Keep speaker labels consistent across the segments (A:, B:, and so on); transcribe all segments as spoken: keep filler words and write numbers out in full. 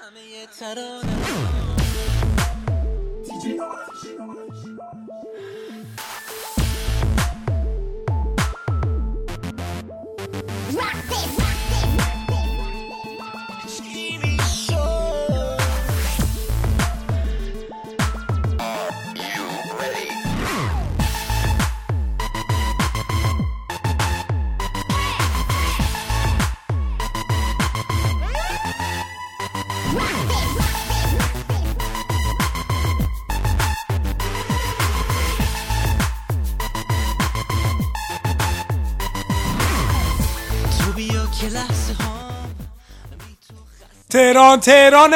A: تهران تهرانه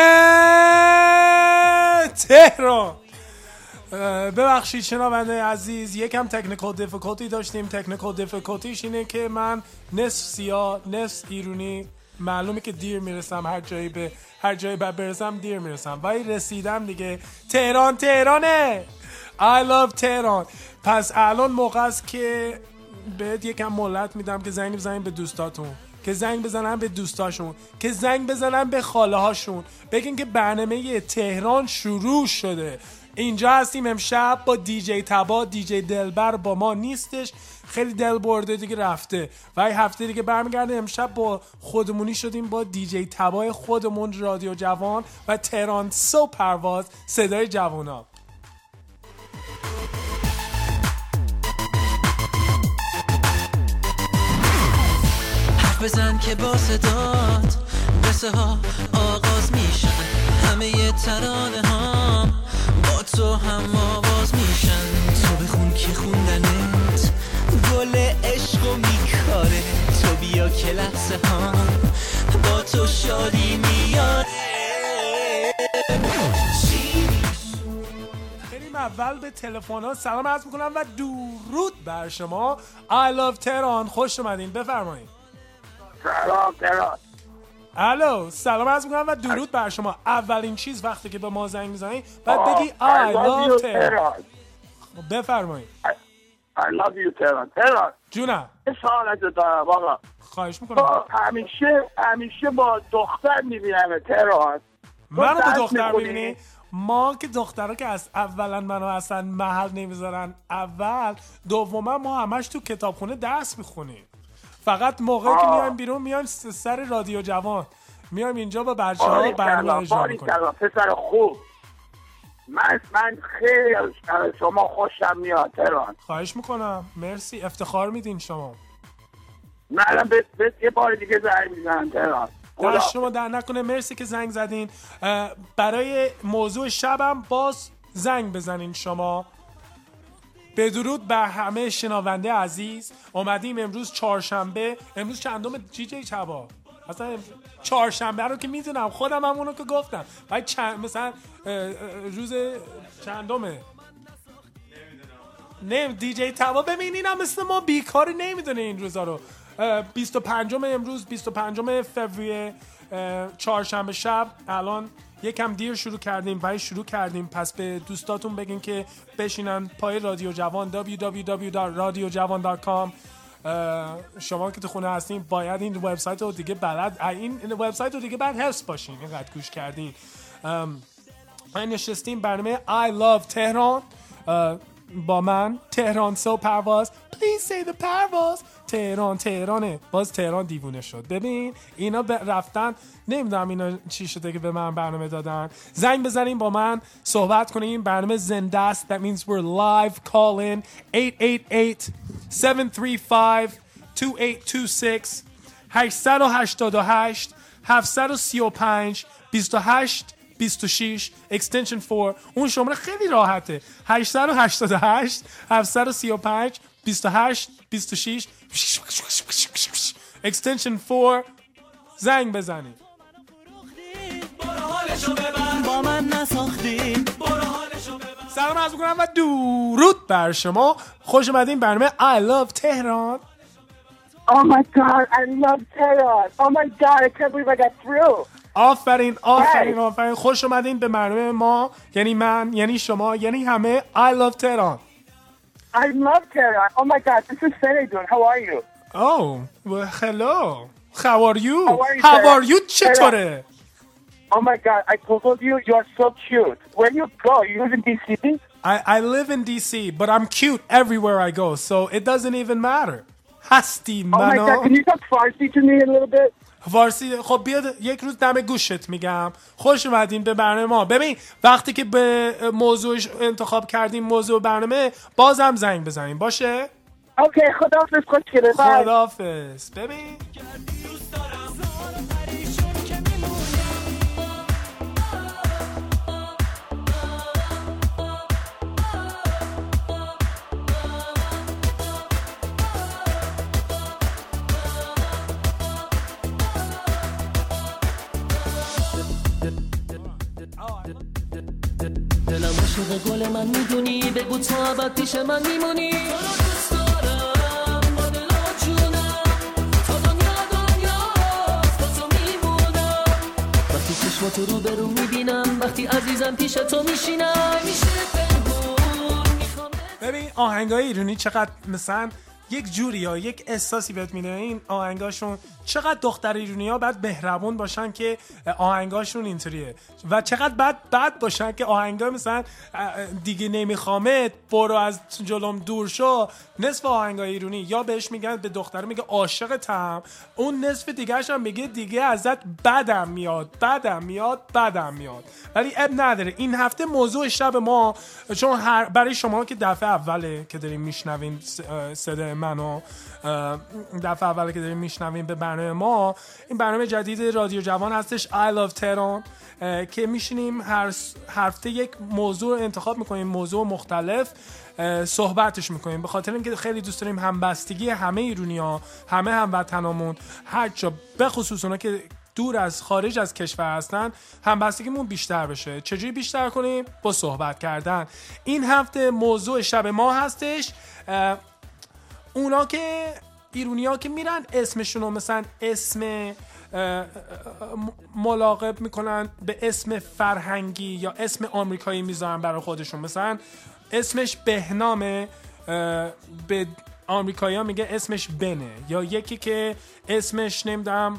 A: تهران. ببخشید شنونده عزیز، یکم تکنیکال دیفیکالتی داشتیم. تکنیکال دیفیکالتیش اینه که من نصف سیاه نصف ایرونی، معلومه که دیر میرسم، هر جایی به هر جایی بعد برسم دیر میرسم، ولی رسیدم دیگه. تهران تهرانه، I love تهران. پس الان موقع است که بهت یکم مهلت میدم که زنگ بزنیم به دوستاتون، که زنگ بزنن به دوستاشون، که زنگ بزنن به خاله هاشون، بگین که برنامه تهران شروع شده. اینجا هستیم امشب با دیجی تبا. دیجی دلبر با ما نیستش، خیلی دل برده دیگه رفته، و این هفته دیگه برمیگرده. امشب با خودمونی شدیم با دیجی تبای خودمون، رادیو جوان و تهران سو پرواز، صدای جوانا.
B: بزن که با صدات قصه ها آغاز میشن، همه ی ترانه ها با تو هم آواز میشن. تو بخون که خوندنت گل عشق و میکاره، تو بیا که لحظه ها با تو شادی میاره.
A: بریم اول به تلفن ها. سلام عرض میکنم و درود بر شما. I love تهران، خوش اومدین، بفرمایید.
C: سلام تهران.
A: الو، سلام عرض میکنم و درود بر شما. اولین چیز وقتی که به ما زنگ میزنی بعد بگی I love تهران. بفرمایید.
C: I love you تهران. تهران
A: جونم،
C: یه سوالت دارم آقا.
A: خواهش میکنم.
C: همیشه همیشه با دختر میبینم تهران.
A: منو با دختر میبینی؟ ما که دخترها که از اولا منو اصلا محل نمیذارن اول، دوما ما همش تو کتابخونه درس میخونیم. فقط موقعی که میایم بیرون میایم سر رادیو جوان، میایم اینجا با بچه‌ها برنامه اجرا میکنیم.
C: پسر خوب، من من خیلی از شما خوشم میاد تهران.
A: خواهش میکنم، مرسی، افتخار میدین شما.
C: منم به به یه بار دیگه زنگ میزنم تهران.
A: دست شما در نکنه، مرسی که زنگ زدین. برای موضوع شبم باز زنگ بزنین شما. بدرود بر همه شنونده عزیز. اومدیم امروز چهارشنبه. امروز چندم جی جی چبا؟ اصلا چهارشنبه رو که میدونم، خودم هم اونو که گفتم، ولی چند مثلا روز چندمه نمیدونم. دی جی تبا ببینین هم مثل ما بیکاری نمیدونه این روزا رو. بیست و پنجم امروز بیست و پنجم فوریه، چهارشنبه شب. الان یکم دیر شروع کردیم ولی شروع کردیم. پس به دوستاتون بگین که بشینن پای رادیو جوان دبلیو دبلیو دبلیو دات رادیو جوان دات کام. شما که تو خونه هستین باید این وبسایت رو دیگه بلد این وبسایت رو دیگه بعد حفظ باشین، اینقدر گوش کردین. من نشستیم برنامه I love تهران با من تهران سو پرواز. Please say the پرواز. تهران تهرانه، باز تهران دیوونه شد. ببین اینا رفتن، نمیدونم اینا چی شده که به من برنامه دادن. زنگ بزنین با من صحبت کنین، برنامه زنده است. That means we're live. Call in eight eight eight seven three five two eight two six هشت هشت هشت هفت سه پنج دو هشت بیست و شش extension چهار. اون شماره خیلی راحته، هشت هشت هشت هفت سه پنج دو هشت بیست و شش extension چهار. زنگ بزنید.
B: با من نساختی.
A: سلام عرض می‌کنم و درود بر شما. خوش اومدین برنامه I love تهران.
C: Oh my god, I love Tehran. Oh my god, I can't believe I got through.
A: آفرین آفرین آفرین. خوش اومدین به برنامه ما، یعنی من، یعنی شما، یعنی همه. I love تهران.
C: I love Tehran. Oh my god, this is Feridun. How are you?
A: Oh, well, hello. How are you?
C: How are you,
A: How
C: Tehran?
A: are you? چطوره؟
C: Oh my God, I googled you. You're so cute. Where do you go? You live in D C?
A: I, I live in D C, but I'm cute everywhere I go, so it doesn't even matter. هستی
C: Oh my
A: منو.
C: God, can you talk Farsi to me a little bit?
A: فارسی. خب بیاد یک روز دم گوشت میگم. خوش اومدین به برنامه ما. ببین وقتی که به موضوعش انتخاب کردیم موضوع برنامه بازم زنگ بزنیم باشه؟
C: اوکی خداحافظ خوشگله.
A: خداحافظ. ببین
D: دلم عاشق گل من میدونی بگو تو ابد پیش من میمونی تو رو دوست دارم با دل و جونم تا دنیا دنیاست با تو میمونم وقتی چشماتو رو برو میبینم وقتی عزیزم پیش تو میشینم میشه پنهون میخوام.
A: ببین آهنگای ایرانی چقدر مثلا یک جوری یا یک احساسی بهت میده. این آهنگاشون چقدر دختر ایرانی ها باید مهربون باشن که آهنگاشون اینطوریه و چقدر بد بد باشن که آهنگا مثلا دیگه نمیخوامت برو از جلوم دور شو. نصف آهنگای ایرانی یا بهش میگن به دختر میگه عاشقتم، اون نصف دیگه‌ش هم میگه دیگه ازت بدم میاد بدم میاد بدم میاد. ولی اب نداره. این هفته موضوع شب ما چون هر برای شما که دفعه اوله که داریم میشنوین صدای منو دفعه اوله که داریم میشنوین به برنامه ما، این برنامه جدید رادیو جوان هستش I Love تهران که میشینیم هر هفته یک موضوع انتخاب میکنیم، موضوع مختلف صحبتش میکنیم به خاطر اینکه خیلی دوست داریم همبستگی همه ایرونی‌ها همه هموطنامون هر جا به خصوص اونا که دور از خارج از کشور هستن همبستگیمون بیشتر بشه. چجوری بیشتر کنیم؟ با صحبت کردن. این هفته موضوع شب ما هستش اونا که ایرونی‌ها که میرن اسمشونو مثلا اسم ملاقب میکنن به اسم فرهنگی یا اسم آمریکایی میذارن برای خودشون. مثلا اسمش بهنامه به آمریکایی ها میگه اسمش بنه، یا یکی که اسمش نمیدونم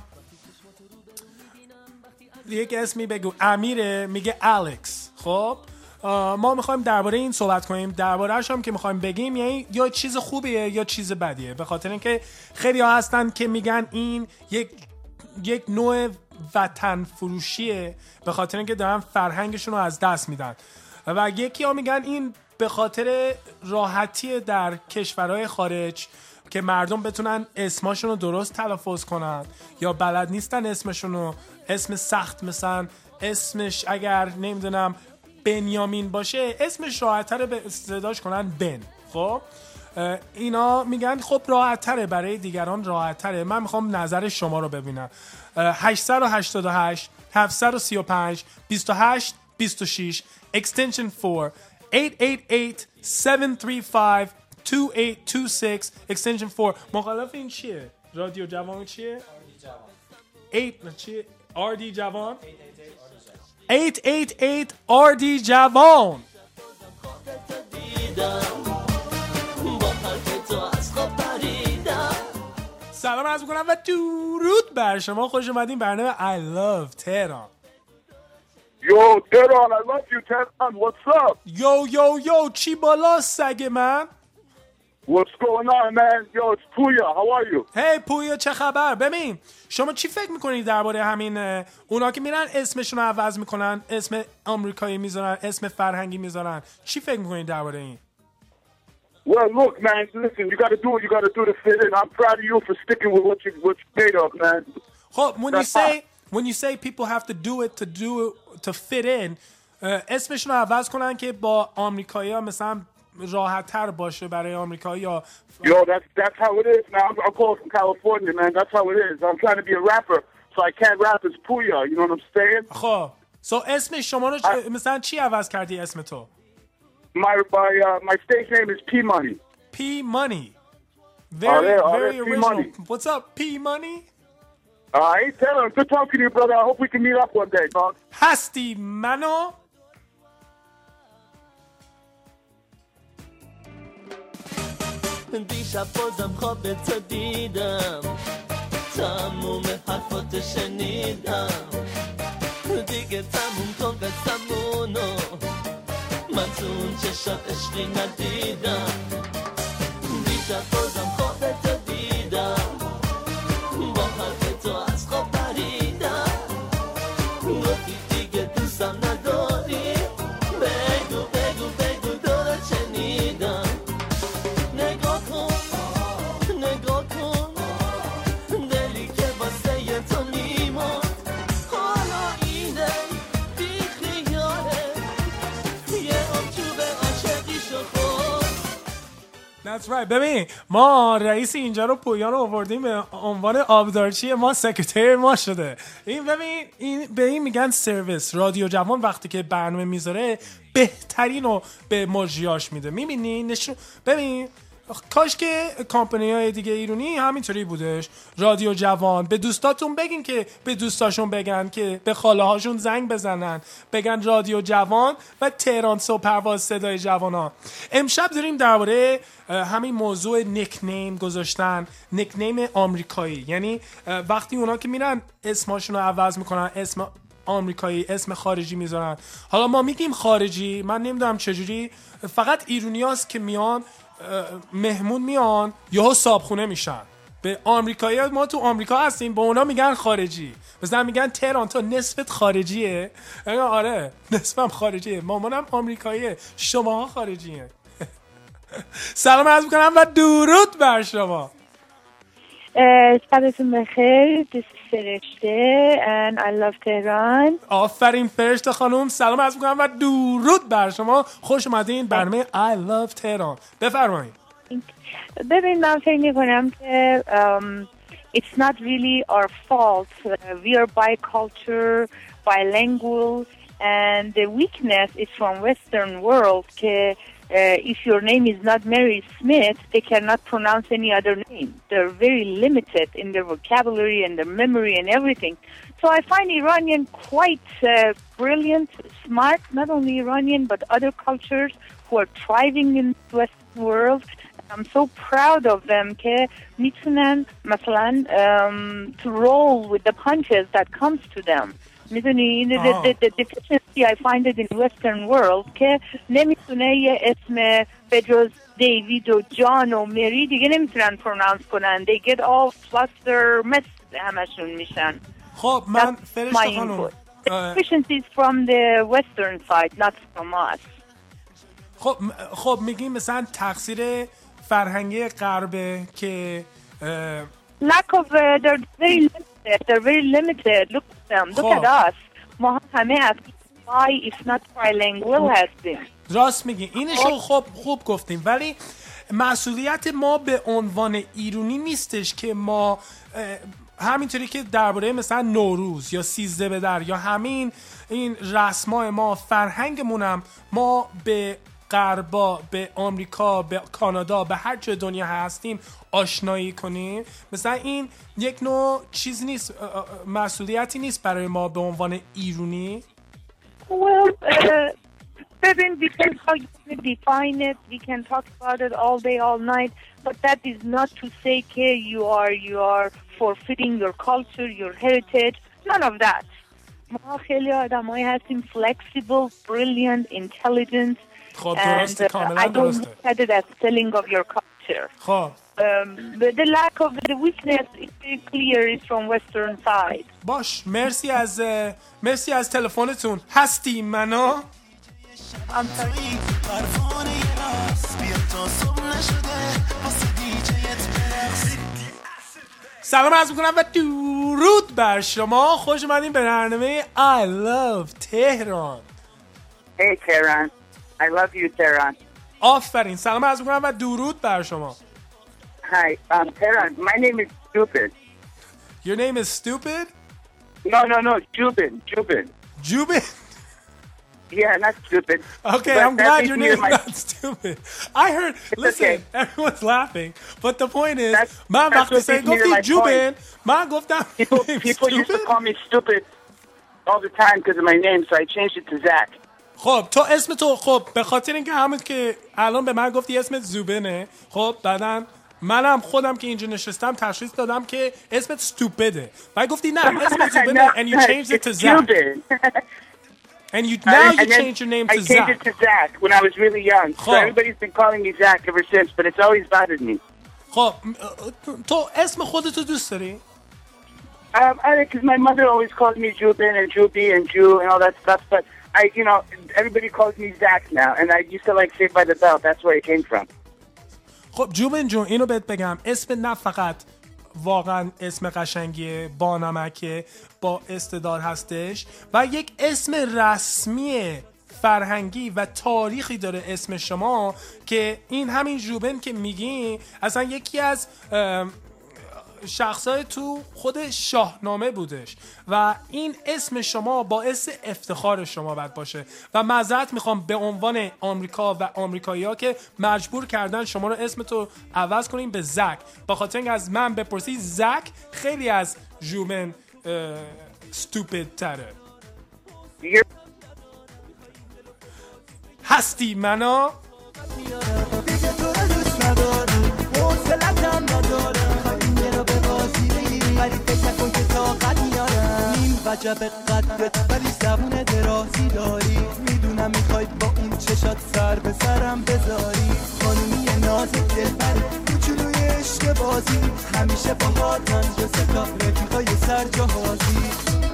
A: یک اسمی بگو امیره میگه الکس. خب ما میخوایم درباره این صحبت کنیم، درباره‌اش هم که میخوایم بگیم یعنی یا چیز خوبیه یا چیز بدیه، به خاطر اینکه خیلی ها هستن که میگن این یک یک نوع وطن فروشیه به خاطر اینکه دارن فرهنگشون رو از دست میدن، و یکی ها میگن این به خاطر راحتی در کشورهای خارج که مردم بتونن اسماشون رو درست تلفظ کنن یا بلد نیستن اسمشون رو، اسم سخت مثلا اسمش اگر نمیدونم بنیامین باشه اسمش راحت‌تره به صداش کنن بن. خب اینا میگن خب راحت‌تره برای دیگران راحت‌تره. من میخوام نظر شما رو ببینم. هشت هشت هشت هفت سه پنج دو هشت دو شش extension four eight eight eight seven three five two eight two six extension four. مخالف این چیه؟ رادیو جوان چیه؟ eight چیه؟ آر دی جوان eight eight eight آر دی جوان. سلام عرض میکنم و درود بر شما، خوش اومدین برنامه I Love تهران.
C: Yo تهران I love you تهران what's up؟
A: یو یو یو چی بالا سگ من؟
C: What's going on man? Yo it's Puya, how are you؟
A: هی پویا چه خبر؟ ببین شما چی فکر میکنید درباره همین اونا که میرن اسمشون رو عوض میکنن، اسم آمریکایی میذارن، اسم فرهنگی میذارن، چی فکر میکنید درباره این؟
C: Well, look, man. Listen, you got to do what you got to do to fit in. I'm proud of you for sticking with what you what you made of, man.
A: خب when you say when you say people have to do it to do it to fit in, اسمشون رو عوض کنن که با آمریکایی‌ها مثلا راحت تر باشه برای آمریکایی‌ها.
C: Yo, that's that's how it is, man. I'm, I'm calling from California, man. That's how it is. I'm trying to be a rapper, so I can't rap as Puya. You know what I'm saying?
A: خب so اسم شما رو I, مثلا چی عوض کردی اسم تو؟
C: My my uh, my stage name is P Money.
A: P Money. Very
C: oh, yeah,
A: very
C: oh,
A: original.
C: P-Money.
A: What's up, P Money?
C: Uh, hey, Taylor, good talking to you, brother. I hope we can meet up one day, dog.
A: هستی منو؟
D: دیشب بازم خوابتو دیدم، تموم حرفاتو شنیدم، دیگه تموم کن قصمونو من تو اون چشات عشقی ندیدم دیشب بازم خوابتو دیدم با حرف تو از خواب پریدم گفتی دیگه دوستم نداری بگو بگو بگو دارت شنیدم نگاه کن نگاه کن دلی که واسه تو میموند حالا اینه بی خیاله یه آبجوب عاشقی شو خود.
A: That's right. ببین ما رئیس اینجا رو پویان رو آوردیم به عنوان آبدارچی ما، سکرتر ما شده. این ببین این به این میگن سرویس. رادیو جوان وقتی که برنامه میذاره بهترین رو به مجریاش میده. میبینی نشون ببین کاش که کامپنی های دیگه ایرانی همینطوری بودش. رادیو جوان به دوستاتون بگین که به دوستاشون بگن که به خاله هاشون زنگ بزنن بگن رادیو جوان و تهران صبح پرواز صدای جوانان. امشب داریم درباره همین موضوع نیکنیم گذاشتن، نیکنیم آمریکایی، یعنی وقتی اونا که میرن اسمشون رو عوض میکنن، اسم آمریکایی اسم خارجی میذارن. حالا ما میگیم خارجی، من نمیدونم چجوری، فقط ایرونیاست که میان مهمون میان یهو صابخونه میشن. به آمریکایی ما تو آمریکا هستیم، به اونا میگن خارجی. مثلا میگن تهران تو نصفت خارجیه. آره نصفم خارجیه، مامانم آمریکاییه، شماها خارجیه. سلام عرض میکنم و درود بر شما.
E: شبتون بخیر. This is فرشته and I love تهران.
A: آفرین فرشته خانم، سلام عرض میکنم و درود بر شما. خوش اومدین برنامه I love تهران. بفرمایید.
E: ببین من فکر میکنم که um, it's not really our fault. Uh, we are bicultural, bilingual, and the weakness is from Western world. که Uh, if your name is not Mary Smith, they cannot pronounce any other name. They're very limited in their vocabulary and their memory and everything. So I find Iranian quite uh, brilliant, smart, not only Iranian but other cultures who are thriving in the Western world. I'm so proud of them که میتونن مثلا um, to roll with the punches that comes to them. میدونی the, the, the deficiency I find it in Western world که نمیتونه یه اسم به جز دیوید و جان و مری دیگه نمیتونن پرونانس کنن. They get all fluster mess همشون میشن.
A: خب من فرشته خانم
E: the deficiency is from the Western side not from us.
A: خب خب میگیم مثلا تقصیر فرهنگی غربه که
E: lack of uh, they're very limited they're very limited look at them look
A: خب.
E: at us ما همه از why if not trilingual هستیم.
A: راست میگی اینشو خب خوب گفتیم، ولی مسئولیت ما به عنوان ایرانی نیستش که ما همینطوری که درباره مثلا نوروز یا سیزده به در یا همین این رسمای ما فرهنگمونم ما به غربا، به آمریکا، به کانادا، به هر جای دنیا هستیم آشنایی کنیم. مثلا این یک نوع چیز نیست، مسئولیتی نیست برای ما به عنوان ایرانی.
E: Well, uh, ببین we can define it, we can talk about it all day, all night, but that is not to say که you are you are forfeiting your culture, your heritage, none of that. ما خیلی آدمایی هستیم flexible, brilliant, intelligent.
A: خب درسته، کاملا درسته.
E: I don't look at it as selling of your culture.
A: خب
E: Um, but the lack of the weakness is very clear is from Western side.
A: باش، مرسی از مرسی از تلفنتون. هستی منو؟
E: I'm sorry.
A: سلام عرض میکنم و درود بر شما. خوش اومدین به برنامه I love تهران.
C: Hey, Tehran. I love you, Tehran.
A: آفرین، سلام عرض میکنم و درود بر شما.
C: Hi, um, Tehran. My name is Jubin.
A: Your name is stupid?
C: No, no, no, Jubin, Jubin.
A: Jubin?
C: Yeah, not stupid.
A: Okay,
C: But
A: I'm
C: that
A: glad
C: is
A: your
C: near
A: name is
C: my-
A: not stupid. I heard, listen,
C: okay.
A: everyone's laughing, but the point is,
C: That's-
A: من
C: that's
A: وقتی
C: what
A: say
C: is near
A: گفتی
C: my
A: جوبن، من گفتم
C: People, people used to call me stupid all the time because of my name, so I changed it to Zach.
A: خب تو اسم تو خب به خاطر اینکه همون که الان به من گفتی اسمت زوبنه، خب بعدن منم خودم که اینجا نشستم تشخیص دادم که اسمت stupidه. و گفتی نه اسمت stupidه and you changed it to Zach. And you now you changed your name to Zach.
C: I changed it to Zach when I was really young. So everybody's been calling me Zach ever since, but it's always bothered me.
A: خب تو اسم خودتو دوست داری؟
C: Um, I because my mother always called me Jubin and Juby and Jew and all that stuff, but I, you know, everybody calls me Zach now, and I used to like Saved by the Bell. That's where it came from.
A: خب جوبن جون اینو بهت بگم اسم نه فقط واقعا اسم قشنگیه با نمکه با استعداد هستش و یک اسم رسمی فرهنگی و تاریخی داره اسم شما که این همین جوبن که میگین اصلا یکی از شخصای تو خود شاهنامه بودش و این اسم شما باعث افتخار شما باید باشه و معذرت میخوام به عنوان آمریکا و آمریکایی‌ها که مجبور کردن شما رو اسمتو عوض کنیم به زک، با خاطر اینکه از من بپرسی زک خیلی از جوبن stupid تره. هستی منا ولی فکر نکن که طاقت میارم این وجب قدرت ولی زبون درازی داری میدونم میخوای با این چشات سر به سرم بذاری خانومی نازک دلبر کوچولوی عشق بازی همیشه با هاتن دو ستا رفیقای سر جهازی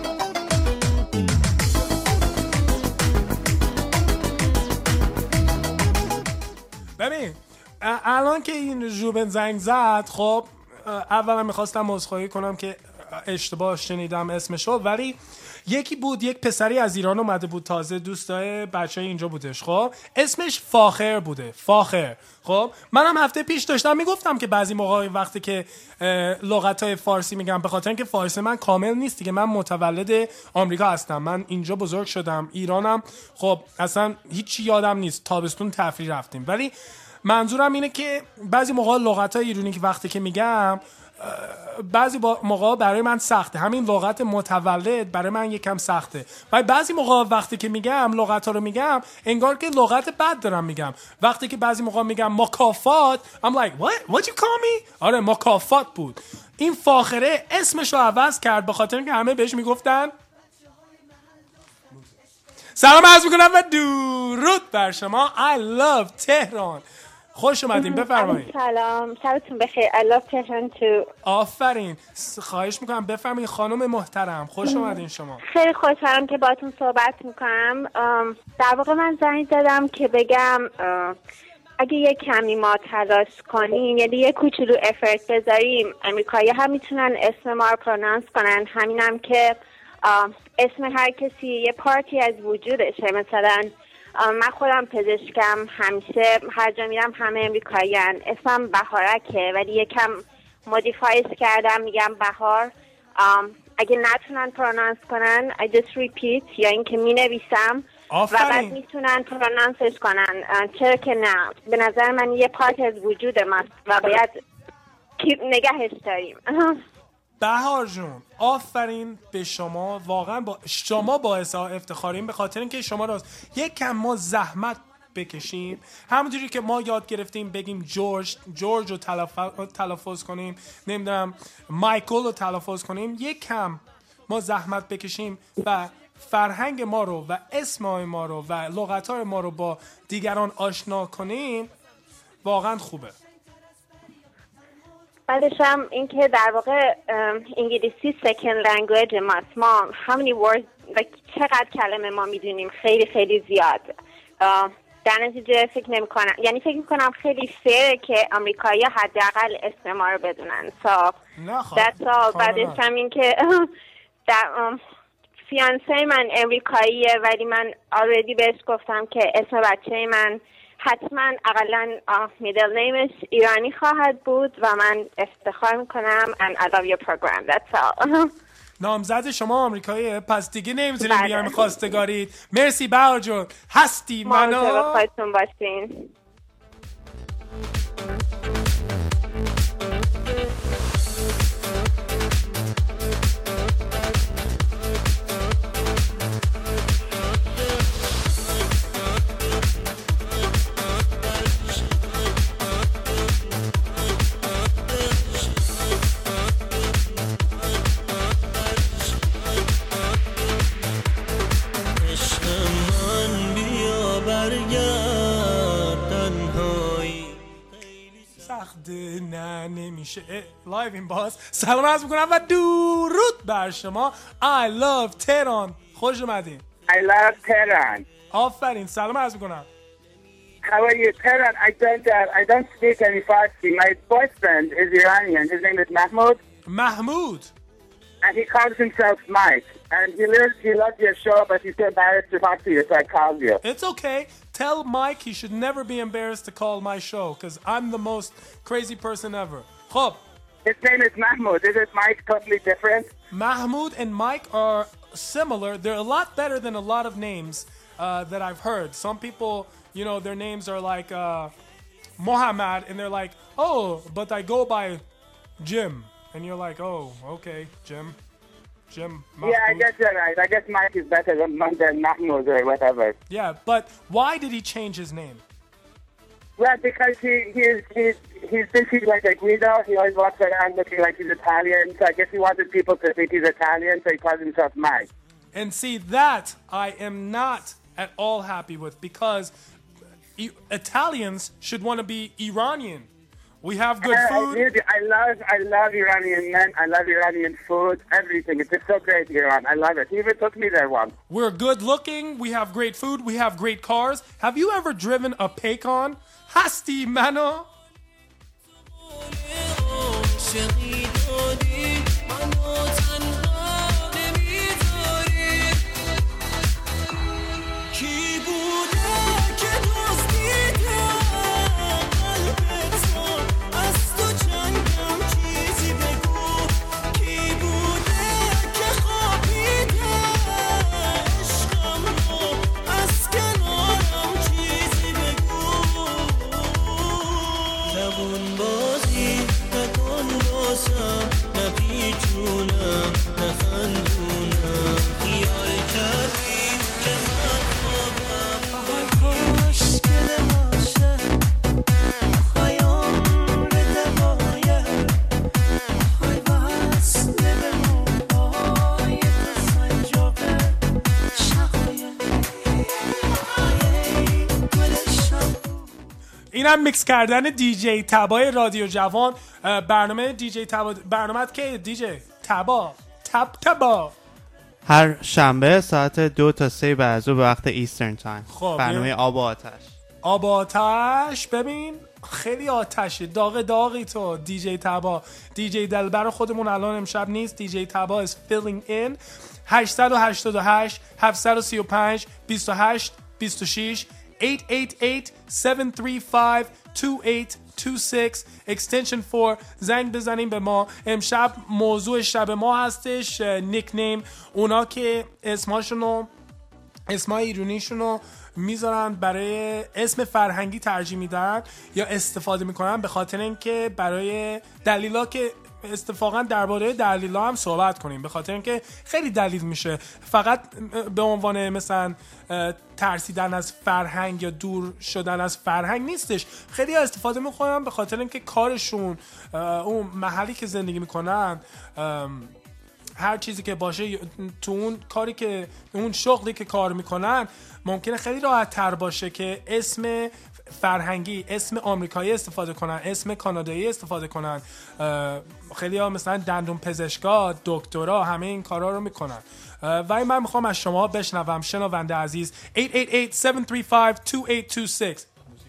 A: ببین الان که این جوبن زنگ زد خب اولا میخواستم عذرخواهی کنم که اشتباه شنیدم اسمشو، ولی یکی بود یک پسری از ایران اومده بود تازه دوستای بچه اینجا بودش خب اسمش فاخر بوده فاخر خب منم هفته پیش داشتم میگفتم که بعضی موقع وقتی که لغتای فارسی میگم به خاطر اینکه فارسی من کامل نیست دیگه، من متولد آمریکا هستم، من اینجا بزرگ شدم ایرانم، خب اصلا هیچی یادم نیست، تابستون تفریح رفتیم، ولی منظورم اینه که بعضی موقع لغتای ایرانی که وقتی که میگم بعضی موقع برای من سخته، همین لغت متولد برای من یکم سخته و بعضی موقع وقتی که میگم لغت‌ها رو میگم انگار که لغت بد دارم میگم، وقتی که بعضی موقع میگم مکافات I'm like what what you call me آره مکافات بود. این فاخره اسمش رو عوض کرد به خاطر اینکه همه بهش میگفتن سلام عرض میکنم و درود بر شما. I love تهران. خوش اومدین بفرمایید.
E: سلام شبتون بخیر. I love تهران تو.
A: آفرین. خواهش میکنم بفرمایید خانم محترم، خوش اومدین شما.
E: خیلی خوشحالم که باهاتون صحبت میکنم. در واقع من زنگ زدم که بگم اگه یه کمی ما تلاش کنیم یعنی یه کوچولو افرت بذاریم امریکایی هم میتونن اسم ما رو پرونانس کنن، همینم که اسم هر کسی یه پارتی از وجودشه. مثلا من خودم پزشکم، همیشه هر جا میرم همه امریکایی‌ان، اسمم بهارکه ولی یکم مودیفایز کردم میگم بهار. اگه نتونن پرونانس کنن I just repeat یا اینکه مینویسم و بعد میتونن پرونانسش کنن، چرا که نه، به نظر من یه پارت از وجود ماست و باید نگهش داریم.
A: بهار جون آفرین به شما، واقعا با شما باعث افتخاریم به خاطر اینکه شما راست یک کم ما زحمت بکشیم، همونجوری که ما یاد گرفتیم بگیم جورج جورج رو تلفظ کنیم، نمیدونم مایکل رو تلفظ کنیم، یک کم ما زحمت بکشیم و فرهنگ ما رو و اسم ما رو و لغت‌های ما رو با دیگران آشنا کنیم، واقعا خوبه.
E: بعدش هم این که در واقع انگلیسی سکند لنگویج ماست، ما همینی ورد و چقدر کلمه ما میدونیم خیلی خیلی زیاد، در نتیجه فکر نمی کنم، یعنی فکر می کنم خیلی فیره که امریکایی حداقل اسم ما رو بدونن. so that's all. بعدش هم این که فیانسه من امریکاییه ولی من already بهش گفتم که اسم بچه من حتما اقلا میدل نیمش ایرانی خواهد بود و من افتخار میکنم and I love your program. That's all.
A: نامزد شما آمریکاییه پس دیگه نمیتونیم بیارم خواستگارید. مرسی بهار جون. هستی منو
E: مواظب خودتون باشین.
A: نمیشه لایو این باز. سلام عرض میکنم و درود بر شما. I love تهران. خوش اومدین.
C: I love Tehran.
A: آفرین. سلام عرض میکنم.
C: How are you, Tehran? I don't, uh, I don't speak any Farsi. My boyfriend is Iranian. His name is Mahmoud.
A: Mahmoud.
C: And he calls himself Mike. And he lives, he loves your show, but he's too embarrassed to talk to you, so I called you.
A: It's okay. Tell Mike he should never be embarrassed to call my show, because I'm the most crazy person ever. خب.
C: His name is Mahmoud. Is it Mike totally different?
A: Mahmoud and Mike are similar. They're a lot better than a lot of names uh, that I've heard. Some people, you know, their names are like uh, Mohammed, and they're like, oh, but I go by Jim. And you're like, oh, okay, Jim. Jim. Mahmoud.
C: Yeah, I guess you're right. I guess Mike is better than, than Mahmoud or whatever.
A: Yeah, but why did he change his name?
C: Well, because he he's he's he's thinks he's like a Guido. He always walks around looking like he's Italian. So I guess he wanted people to think he's Italian, so he calls himself Mike.
A: And see, that I am not at all happy with, because e- Italians should want to be Iranian. We have good
C: I,
A: food.
C: I, really, I love I love Iranian men. I love Iranian food. Everything. It's just so great, Iran. I love it. He even took me there once.
A: We're good looking. We have great food. We have great cars. Have you ever driven a Paycon? Hasti mano. اینم میکس کردن دیجی تبای رادیو جوان. برنامه دیجی تبا برنامه که دیجی تبا تب تبا
F: هر شنبه ساعت دو تا سه بعد از ظهر به وقت ایسترن تایم.
A: خب
F: برنامه آب و آتش.
A: آب و آتش. ببین خیلی آتشه. داغ داغی تو دیجی تبا. دیجی دلبر خودمون الان امشب نیست. دیجی تبا is filling in. هشت هشت هشت هفت سه پنج بیست و هشت بیست و شش هشت هشت هشت هفت سه پنج دو هشت دو شش extension چهار. زنگ بزنیم به ما. امشب موضوع شب ما هستش نیک نیم. اونا که اسماشونو اسمای ایرونیشونو میذارن برای اسم فرهنگی ترجیح میدن یا استفاده میکنن، به خاطر اینکه برای دلیلا که اتفاقا درباره دلیلا هم صحبت کنیم، به خاطر اینکه خیلی دلیل میشه. فقط به عنوان مثلا ترسیدن از فرهنگ یا دور شدن از فرهنگ نیستش. خیلی ها استفاده میکنن به خاطر اینکه کارشون، اون محلی که زندگی میکنن، هر چیزی که باشه تو اون کاری که اون شغلی که کار میکنن ممکنه خیلی راحت تر باشه که اسم فرهنگی، اسم آمریکایی استفاده کنن، اسم کانادایی استفاده کنن. خیلی ها مثلا دندون پزشکا، دکترا، همه این کارا رو میکنن. و من میخوام از شما بشنوم شنونده عزیز. هشت هشت هشت هفت سه پنج دو هشت دو شش.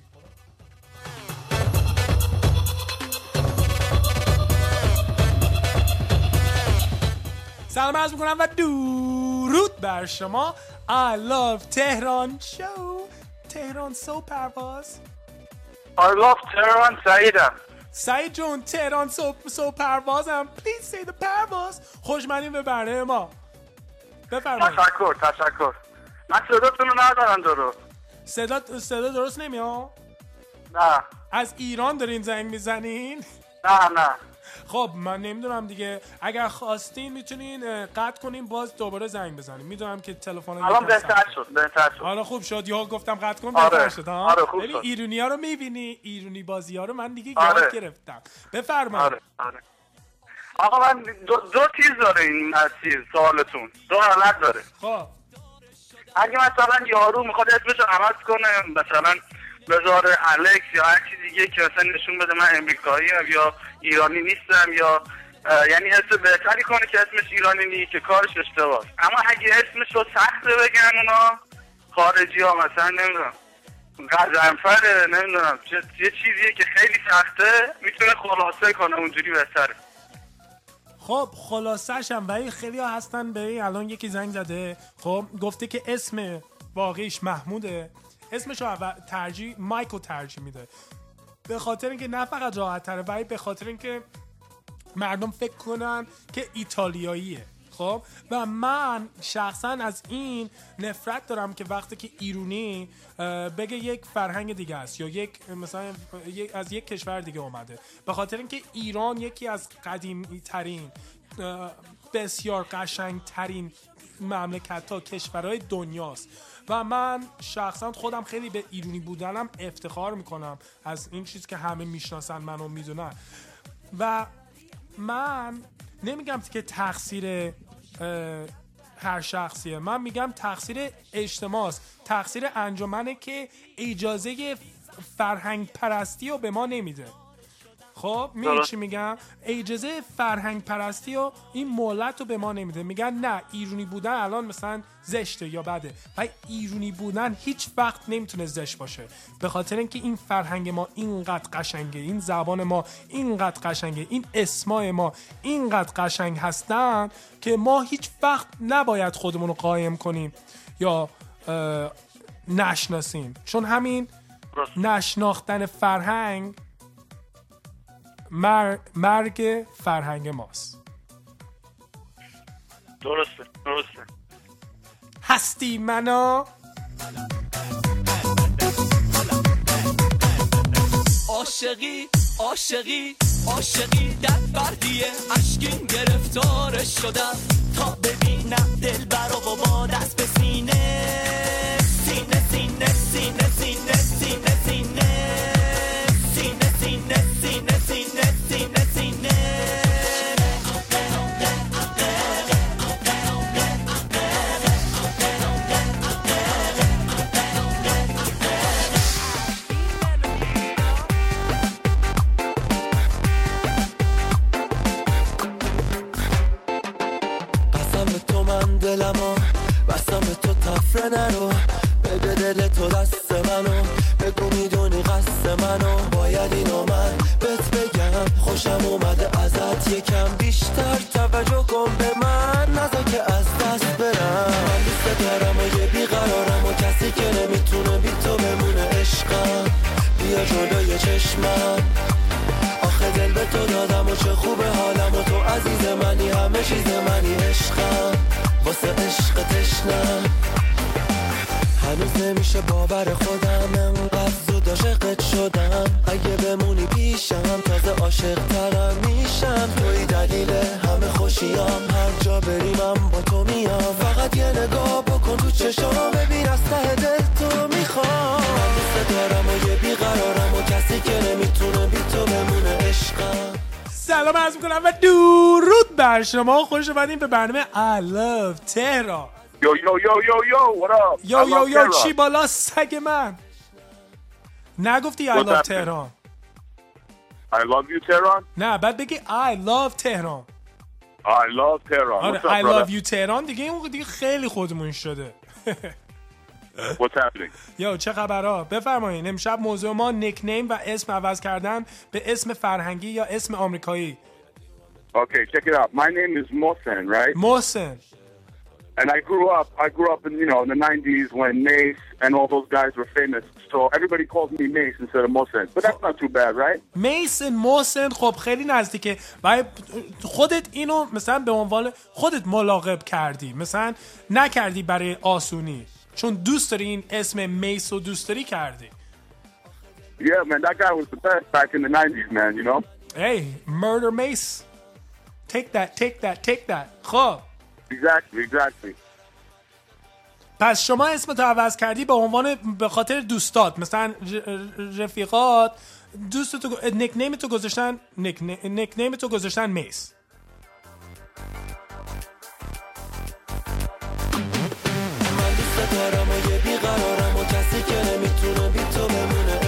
A: سلام عرض میکنم و درود بر شما. I love تهران شو. تهران سو پرواز.
C: I love تهران سعیدم.
A: سعید جون تهران سو, سو پروازم. Please say the پرواز. خوشمنیم به برنامه ما. بفرمایید.
C: تشکر تشکر. من صداتون رو ندارم درست.
A: صدا صدا درست نمیاد؟
C: نه.
A: از ایران دارین زنگ میزنین؟
C: نه نه.
A: خب من نمیدونم دیگه. اگر خواستین میتونین قطع کنین باز دوباره زنگ بزنین. میدونم که تلفن
C: الان بهتر شد بهتر شد.
A: حالا خوب شد. یا گفتم قطع کن
C: آره.
A: بهتر شد ها.
C: آره خوب
A: ببین
C: شد.
A: ایرونی‌ها رو میبینی، ایرونی بازی‌ها رو من دیگه
C: آره.
A: یاد گرفتم. بفرمایید.
C: آره آره. آقا من دو, دو چیز داره این چیز سوالتون. دو حالت داره.
A: خب
C: اگه مثلا یارو میخواد اسمشو عوض کنه، مثلا
G: بذاره الکس یا هر چیز دیگه که مثلا نشون بده من امریکاییم یا ایرانی نیستم، یا یعنی حس بهتری کنه که اسمش ایرانی نیست که کارش اشتباهه. اما اگه اسمش رو سخته بگن اونا خارجی ها، مثلا نمیدونم غضنفره، نمیدونم یه چیزیه که خیلی سخته، میتونه خلاصه کنه اونجوری بهتره.
A: خب خلاصش هم ولی خیلی ها هستن. به الان یکی زنگ زده، خب گفته که اسم واقعیش محموده، اسمش رو ترجیح مایکو ترجیح میده، به خاطر اینکه نه فقط راحت تره ولی به خاطر اینکه مردم فکر کنن که ایتالیاییه. خب و من شخصا از این نفرت دارم که وقتی که ایرانی بگه یک فرهنگ دیگه است یا یک مثلا از یک کشور دیگه اومده، به خاطر اینکه ایران یکی از قدیمی ترین بسیار قشنگ ترین مملکت ها کشورهای دنیاست و من شخصا خودم خیلی به ایرانی بودنم افتخار میکنم از این چیز که همه میشناسن منو میدونن. و من نمیگم که تقصیر هر شخصیه، من میگم تقصیر اجتماع است، تقصیر انجمنه که اجازه فرهنگ پرستی رو به ما نمیده. خب میگم چی میگم؟ اجازه فرهنگ پرستی و این مولت رو به ما نمیده. میگن نه ایرانی بودن الان مثلا زشته یا بده، و ایرانی بودن هیچ وقت نمیتونه زشت باشه، به خاطر اینکه این فرهنگ ما اینقدر قشنگه، این زبان ما اینقدر قشنگه، این اسمای ما اینقدر قشنگ هستن که ما هیچ وقت نباید خودمون رو قایم کنیم یا نشناسیم، چون همین نشناختن فرهنگ مر... مرگ فرهنگ ماست.
G: درسته درسته.
A: هستی منو
D: عاشقی عاشقی عاشقی در بردیه اشکین گرفتارش شدم تا ببینم دل برا با دست به سینه سینه سینه سینه سینه سینه سینه سینه سینه سینه سینه سینه سینه قسم تو من دلمو بستم به تو تفره نرو بده دل تو دست منو بگو میدونی قصد منو باید اینو من بهت بگم خوشم اومده ازت یکم بیشتر توجه کن به من نذار که از دست برم من دوست دارم و یه بیقرارم و کسی که نمیتونه بی تو بمونه عشقم بیا جلوی چشمم آخه دل به تو دادم و چه خوبه حالم و تو عزیز منی همه چیز منی عشقم واسه عشق تشنم هنوز نمیشه باور خودم انقدر زود عاشقت شدم اگه بمونی پیشم تازه عاشق ترم میشم توی دلیل همه خوشیام هر جا بریمم با تو میام فقط یه نگاه بکن تو چشام ببین از ته دل تو میخوام من دوست دارم و یه بیقرارم و کسی که نمیتونه بی تو بمونه عشقم.
A: سلام عرض میکنم و درود بر شما، خوش اومدین به برنامه I Love تهران.
C: Yo, yo, yo, yo, yo, what up?
A: یو یو یو چی بالا سگ من نگفتی I love تهران.
C: I love you تهران.
A: نه بعد بگی I love تهران.
C: I love تهران.
A: آره I love you تهران دیگه اون دیگه خیلی خودمون شده.
C: What's happening?
A: یو چه خبرها؟ بفرمایید. امشب موضوع ما نیکنیم و اسم عوض کردن به اسم فرهنگی یا اسم آمریکایی.
C: Okay, check it out. My name is Mohsen, right?
A: محسن.
C: And I grew up, I grew up in, you know, in the nineties when Mace and all those guys were famous. So everybody calls me Mace instead of Mohsen. But that's not too bad, right?
A: میسن محسن خب خیلی نزدیکه و خودت اینو مثلا به عنوان خودت ملاقب کردی، مثلا نکردی برای آسونی، چون دوست داری این اسم میس رو دوست داری کردی.
C: Yeah, man, that guy was the best back in the nineties, man, you know?
A: Hey, murder Mace. Take that, take that, take that. خب
C: Exactly, exactly.
A: پس شما اسمت رو عوض کردی به عنوان به خاطر دوستات، مثلا رفیقات دوستتو نیک نیم تو گذاشتن نیک نیک نیم تو گذاشتن میس.
D: من دوست دارم و یه بیقرارم و کسی که نمیتونه بی تو بمونه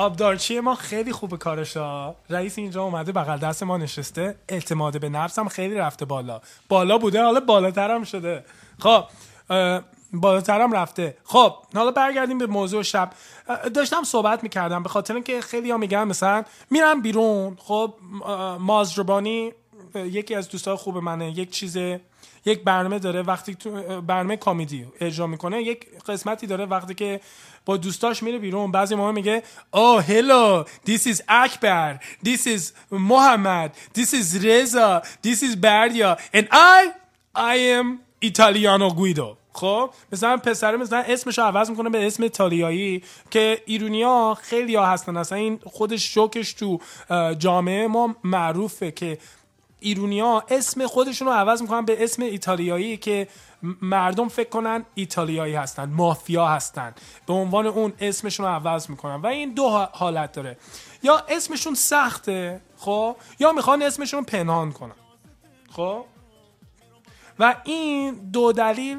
A: آبدارچی ما خیلی خوبه کارش ها. رئیس اینجا اومده بغل دست ما نشسته، اعتماد به نفسم خیلی رفته بالا. بالا بوده حالا بالاترم شده. خب بالاترم رفته. خب حالا برگردیم به موضوع شب. داشتم صحبت میکردم به خاطر اینکه خیلی ها میگن مثلا میرم بیرون. خب مازربانی یکی از دوستای خوب منه، یک چیزه یک برنامه داره وقتی تو برنامه کمدی اجرا میکنه، یک قسمتی داره وقتی که با دوستاش میره بیرون بعضی موقع میگه oh hello this is Akbar, this is Mohammed, this is Reza, this is Bardia and I I am Italiano Guido. خب مثلا پسره مثلا اسمش رو عوض میکنه به اسم ایتالیایی که ایرونیا خیلی ها هستن، اصلا این خودش شوکش تو جامعه ما معروفه که ایرونیا اسم خودشون رو عوض میکنن به اسم ایتالیایی که مردم فکر کنن ایتالیایی هستن، مافیا هستن، به عنوان اون اسمشون رو عوض میکنن و این دو حالت داره، یا اسمشون سخته خب یا میخوان اسمشون رو پنهان کنن. خب و این دو دلیل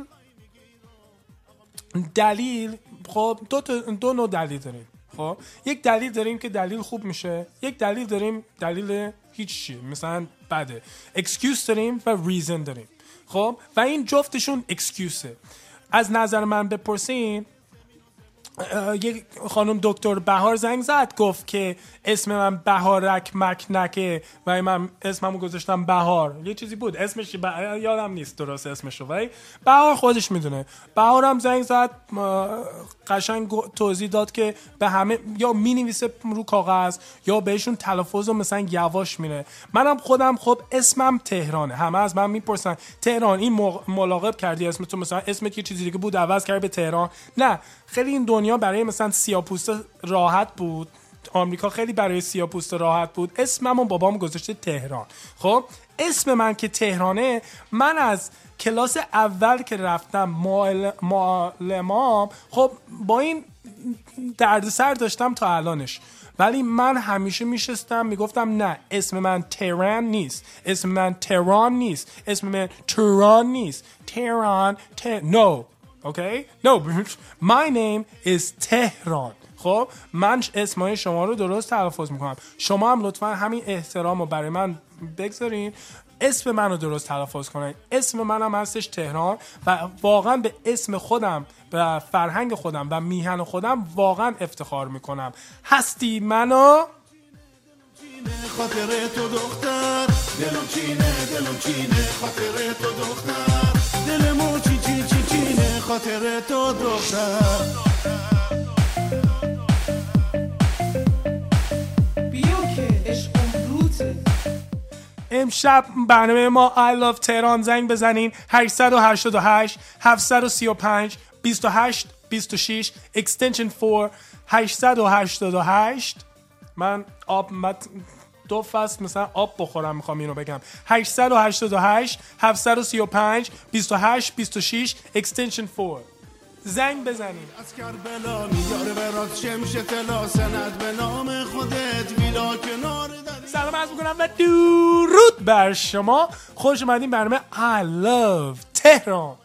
A: دلیل خب دو, دو نوع دلیل داریم. خب یک دلیل داریم که دلیل خوب میشه، یک دلیل داریم دلیل هیچ چی مثلا بده. اکسکیوز داریم و ریزن داریم. خب و این جفتشون اکسکیوزه. از نظر من بپرسین یک خانم دکتر بهار زنگ زد گفت که اسم من بهارک مکنکه و من اسممو گذاشتم بهار، یه چیزی بود اسمش ب... یادم نیست درست اسمش رو، ولی بهار خودش میدونه. بهارم زنگ زد قشنگ توضیح داد که به همه یا مینویسه رو کاغذ یا بهشون تلفظ رو مثلا یواش میره. منم خودم خب اسمم تهرانه، همه از من میپرسن تهران این ملاقب کردی اسم تو، مثلا اسمت یه چیزی دیگه بود عوض کردی به تهران؟ نه، خیلی این دنیا برای مثلا سیاه‌پوستا راحت بود، آمریکا خیلی برای سیاه‌پوستا راحت بود، اسممو بابام گذاشته تهران. خب اسم من که تهرانه، من از کلاس اول که رفتم معلمام خب با این دردسر داشتم تا الانش، ولی من همیشه میشستم میگفتم نه اسم من تهران نیست، اسم من تهران نیست، اسم من تهران نیست، تهران ته... no okay no my name is تهران. خب من اسمای شما رو درست تلفظ میکنم، شما هم لطفا همین احترام رو برای من بگذارین، اسم من رو درست تلفظ کنین. اسم منم هستش تهران و واقعا به اسم خودم و فرهنگ خودم و میهن خودم واقعا افتخار میکنم. هستی منو
H: خاطر تو دختر، دلم چینه دلم چینه خاطر تو دختر، دلمو چی چی چی چینه خاطر تو دختر.
A: امشب برنامه ما I love تهران. زنگ بزنین هشت هشت هشت هفت سه پنج دو هشت دو شش extension چهار هشت هشت هشت. من آب مت دو فصل مثلا آب بخورم میخوام اینو بگم. هشت هشت هشت هفت سه پنج دو هشت دو شش extension چهار. زنگ بزنین.
H: از کربلا میاره برات شمش طلا، سند به نام خودت ویلا کنار در.
A: سلام عرض میکنم و درود بر شما. خوش اومدین برنامه I love تهران.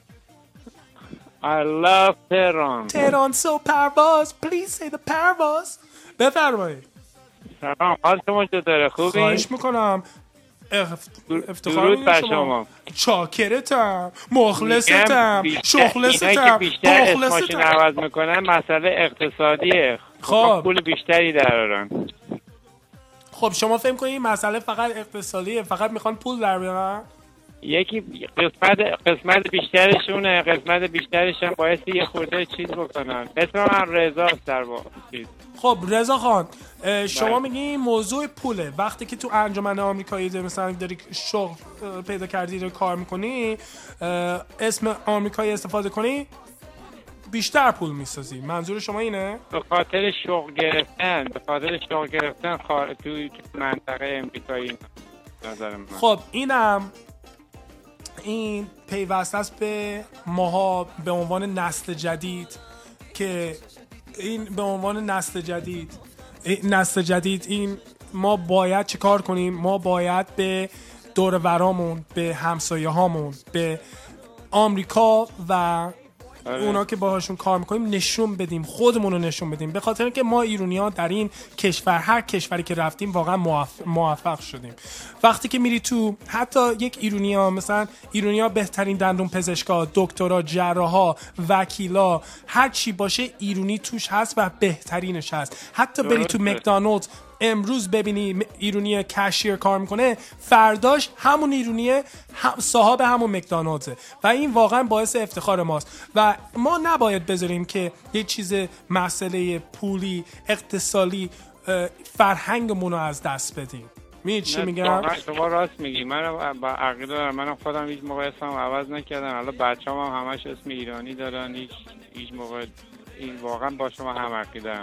I: I love تهران.
A: تهران سو پرواز. Please say the پرواز. بفرمایید.
I: سلام، حال شما چطوره؟ خوبی؟
A: خواهش میکنم. افتخار
I: درود بر
A: شما.
I: شما.
A: چاکرتم، مخلصتم، شخلصتم،
I: اینایی که بیشتر اسماشون
A: مخلصتم.
I: عوض میکنن مسئله اقتصادیه.
A: خب
I: پول بیشتری درارن.
A: خب شما فهم کنید این مسئله فقط اقتصادیه، فقط میخوان پول در بیارن؟
I: یکی قسمت قسمت بیشترشونه، قسمت بیشترشون بایستی یه خورده چیز بکنن. اسم من رضاست در واقع.
A: خب رضا خان، شما میگی موضوع پوله. وقتی که تو انجمن آمریکایی مثلا داری شغل پیدا کردی رو کار میکنی، اسم آمریکایی استفاده کنی بیشتر پول میسازی. منظور شما اینه؟
I: به خاطر شغل گرفتن، به خاطر شغل گرفتن خار... توی منطقه امریکایی نظر من.
A: خب اینم این پیوسته است به ماها به عنوان نسل جدید که این به عنوان نسل جدید این نسل جدید این ما باید چه کار کنیم؟ ما باید به دور ورامون، به همسایه هامون، به آمریکا و اونا که باهاشون کار میکنیم نشون بدیم، خودمون رو نشون بدیم، به خاطر اینکه ما ایرانی‌ها در این کشور، هر کشوری که رفتیم واقعا موفق, موفق شدیم. وقتی که میری تو حتی یک ایرانی‌ها، مثلا ایرانی‌ها بهترین دندون پزشکا، دکترا، جراحا، وکیلا، هر چی باشه ایرانی توش هست و بهترینش هست. حتی بری تو مکدونالدز امروز ببینی ایرانی کشیر کار میکنه، فرداش همون ایرانیه هم صاحب همون مکدونالدزه و این واقعا باعث افتخار ماست و ما نباید بذاریم که یه چیز مسئله پولی اقتصادی فرهنگمون رو از دست بدیم. می‌دونی چی میگم؟
I: شما راست میگی. من با عقیده دارم، منم خودم هیچ موقع اسمم عوض نکردم، حالا بچه‌ام هم همش اسم ایرانی دارن، هیچ هیچ موقع این واقعا با شما هم عقیده‌ام.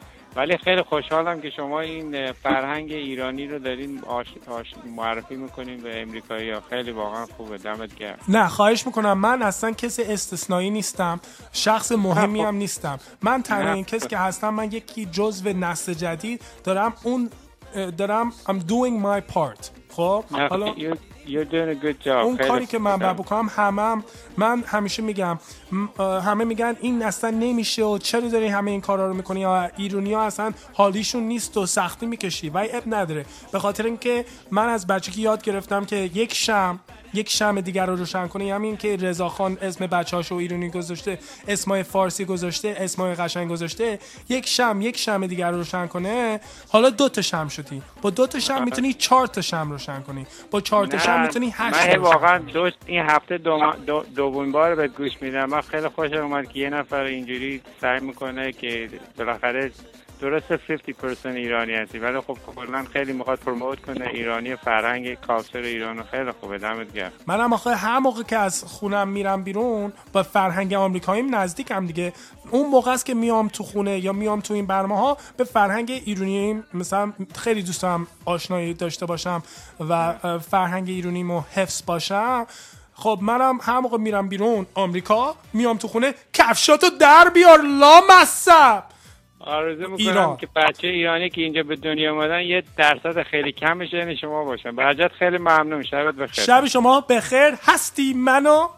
I: ولی خیلی خوشحالم که شما این فرهنگ ایرانی رو دارین آش... آش... معرفی میکنین به امریکایی‌ها. خیلی واقعا خوبه، دمت گرم.
A: نه خواهش میکنم، من اصلا کسی استثنایی نیستم، شخص مهمی هم نیستم. من تنها این کسی که هستم، من یکی جزو نسل جدید دارم، اون دارم I'm doing my part. خب حالا
I: You're doing a good job.
A: اون کاری که من باید بکنم، همه هم من همیشه میگم، همه میگن این اصلا نمیشه و چرا داری همه این کارا رو میکنی، یا ایرانی ها اصلا حالیشون نیست و سختی میکشی. ولی اب نداره، به خاطر اینکه من از بچگی یاد گرفتم که یک شم یک شمع دیگر رو روشن کنه. همین که رضا خان اسم بچه‌هاشو ایرانی گذاشته، اسمای فارسی گذاشته، اسمای قشنگ گذاشته، یک شمع یک شمع دیگر رو روشن کنه، حالا دو تا شمع شدی. با دو تا شمع میتونی چهار تا شمع روشن کنی، با چهار تا شمع میتونی هشت تا.
I: من واقعا دو این هفته دومین دو دومین بار به گوش میدم. من خیلی خوشم اومد که یه نفر اینجوری سعی میکنه که بالاخره درسته پنجاه درصد ایرانی هستی ولی خب کلا خیلی میخواد پروموت کنه ایرانی، فرهنگ کالچر ایرانو. خیلی خوبه، دمت گرم.
A: منم آخه هر موقع که از خونم میرم بیرون با فرهنگ آمریکاییم نزدیکم دیگه. اون موقع است که میام تو خونه یا میام تو این برنامه‌ها به فرهنگ ایرانی مثلا خیلی دوست دارم آشنایی داشته باشم و فرهنگ ایرانیمو حفظ باشم. خب منم هر موقع میرم بیرون آمریکا، میام تو خونه کفشاتو در بیار لامصب.
I: آرزو میکنم ایران. که بچه ایرانی که اینجا به دنیا اومدن یه درصد خیلی کمش یعنی شما باشن. بهجت خیلی ممنون. شبت بخیر.
A: شب شما بخیر. هستی منو